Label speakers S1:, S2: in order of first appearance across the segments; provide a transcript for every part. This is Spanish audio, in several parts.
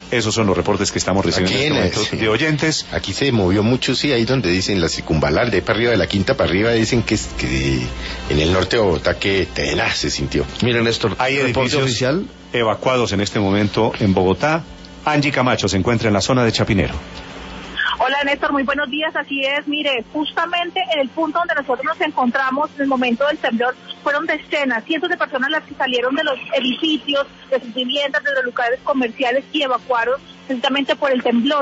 S1: Esos son los reportes que estamos recibiendo en este momento de oyentes.
S2: Aquí se movió mucho, sí, ahí donde dicen la circunvalar, de para arriba, de la Quinta para arriba, dicen que en el norte de Bogotá que tenaz se sintió.
S3: Mira, Néstor,
S1: hay edificios
S3: oficial
S1: evacuados en este momento en Bogotá. Angie Camacho se encuentra en la zona de Chapinero.
S4: Hola Néstor, muy buenos días, así es, mire, justamente en el punto donde nosotros nos encontramos en el momento del temblor, fueron decenas, cientos de personas las que salieron de los edificios, de sus viviendas, de los lugares comerciales y evacuaron precisamente por el temblor.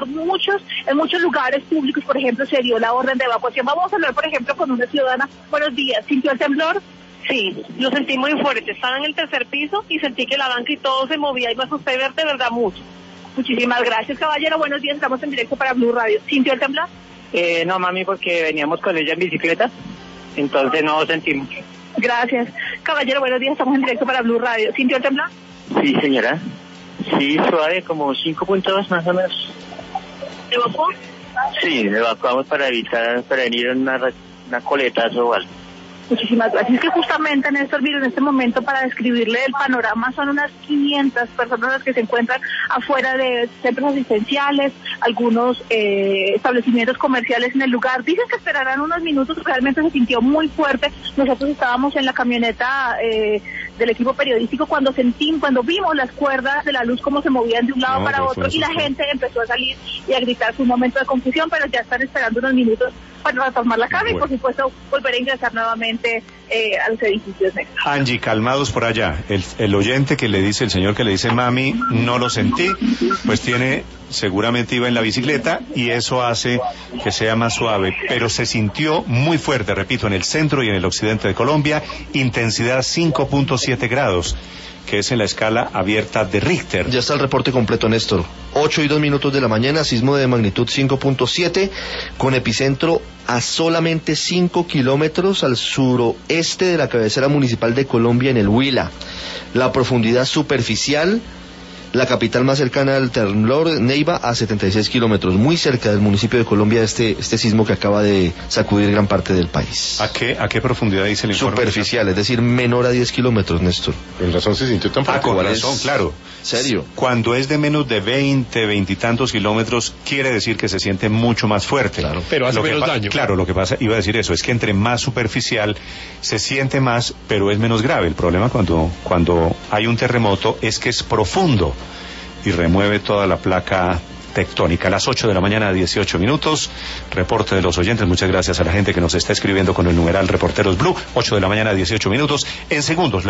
S4: En muchos lugares públicos, por ejemplo, se dio la orden de evacuación. Vamos a hablar, por ejemplo, con una ciudadana. Buenos días, ¿sintió el temblor?
S5: Sí, lo sentí muy fuerte, estaba en el tercer piso y sentí que la banca y todo se movía y me asusté ver de verdad mucho.
S4: Muchísimas gracias, caballero. Buenos días, estamos en directo para Blue Radio. ¿Sintió el temblor?
S5: No, mami, porque veníamos con ella en bicicleta, entonces no sentimos.
S4: Gracias. Caballero, buenos días, estamos en directo para Blue Radio. ¿Sintió el temblor?
S5: Sí, señora. Sí, suave, como 5.2 más o menos.
S4: ¿Evacuó?
S5: Sí, evacuamos para prevenir una coletazo o algo.
S4: Muchísimas gracias. Es que justamente, Néstor, mire, en este momento, para describirle el panorama, son unas 500 personas las que se encuentran afuera de centros asistenciales, algunos establecimientos comerciales en el lugar. Dicen que esperarán unos minutos, realmente se sintió muy fuerte. Nosotros estábamos en la camioneta del equipo periodístico cuando vimos las cuerdas de la luz cómo se movían de un lado para otro y la gente empezó a salir y a gritar. Fue un momento de confusión, pero ya están esperando unos minutos para retomar la carga y por supuesto volver a ingresar nuevamente a los edificios.
S1: Angie, calmados por allá. El oyente que le dice, el señor que le dice mami, no lo sentí, pues seguramente iba en la bicicleta y eso hace que sea más suave, pero se sintió muy fuerte, repito, en el centro y en el occidente de Colombia, intensidad 5.7 grados, que es en la escala abierta de Richter.
S3: Ya está el reporte completo, Néstor. 8:02 de la mañana, sismo de magnitud 5.7, con epicentro a solamente 5 kilómetros al suroeste de la cabecera municipal de Colombia, en el Huila. La profundidad superficial, la capital más cercana al temblor, Neiva, a 76 kilómetros, muy cerca del municipio de Colombia, este sismo que acaba de sacudir gran parte del país.
S1: ¿A qué profundidad dice el informe?
S3: Superficial, es decir, menor a 10 kilómetros, Néstor.
S2: Con razón se sintió tan fuerte.
S1: Con razón, claro.
S3: ¿Serio?
S1: Cuando es de menos de 20 y tantos kilómetros, quiere decir que se siente mucho más fuerte.
S3: Claro,
S6: pero hace menos daño.
S1: Claro, lo que pasa, iba a decir eso, es que entre más superficial se siente más, pero es menos grave. El problema cuando hay un terremoto es que es profundo y remueve toda la placa tectónica. A las 8 de la mañana, 18 minutos, reporte de los oyentes. Muchas gracias a la gente que nos está escribiendo con el numeral Reporteros Blue. 8 de la mañana, 18 minutos. En segundos.